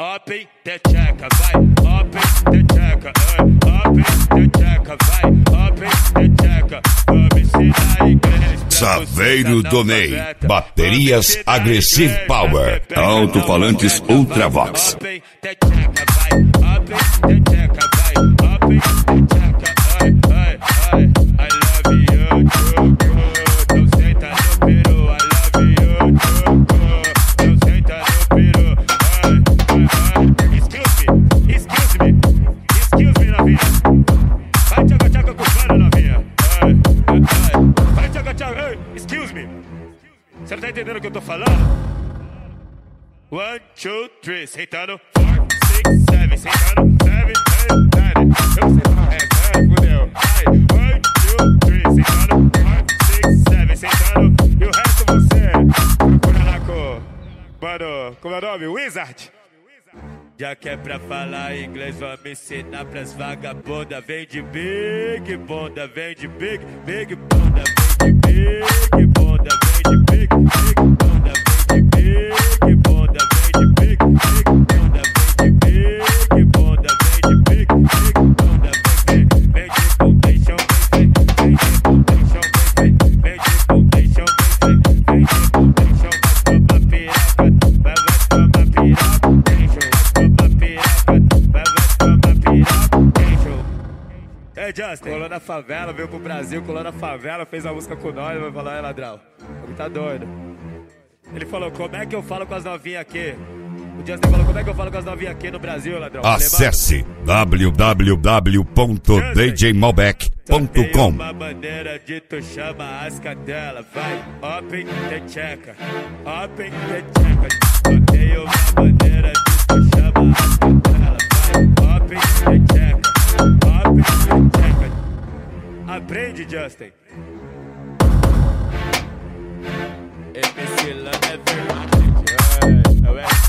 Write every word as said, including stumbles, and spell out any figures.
Open the checa, vai. Open the checa, open the checa, vai. Open the checa. Vamos ensinar inglês. Saveiro Donei, baterias Aggressive Power, alto-falantes Ultravox. Open the checa, vai. Open the checa, vai. Open the checa, ai, ai, ai. I love you, too good. Não senta no peru, I love you, too good. Não senta no peru, ai, ai, ai. Excuse me, excuse me, excuse me, novinha. Vai tchaca tchaca com o cara, novinha. Ai, ai, ai. Vai tchaca tchaca, ei, excuse me. Você não tá entendendo o que eu tô falando? One, two, three, sentando. Four, six, seven, sentando. Seven, eight, nine. Eu sei falar reto, é, fudeu. Ai, one, two, three, sentando. Four, six, seven, sentando. E o resto você procura na cor. Mano, como é o nome? Wizard. Já que é pra falar inglês, vamos ensinar pras vagabundas. Vem de big bunda, vem de big, big bunda. Vem de big bunda, vem de big, big bunda. Vem de big bunda, vem de big, big bunda. Vem de big bunda, vem de big, big bunda. Vem, vem, vem de foundation, vem, vem, vem de foundation, vem, vem de foundation, vem, vem de foundation. Vai tomar piroca, vai, vai tomar piroca, deixa. É, Justin, colou na favela, veio pro Brasil, colou na favela, fez a música com nós, vai falar, é ladrão, ele tá doido. Ele falou, como é que eu falo com as novinhas aqui? O Justin falou, como é que eu falo com as novinhas aqui no Brasil, ladrão? Acesse w w w ponto d j malbec ponto com. Uma maneira de tu chama as cadelas, vai, open the checa, open the checa. Tem uma maneira de tu chama as cadelas, vai, open the checa, open the checa. Aprende, Justin. M C Lana é verdade, é o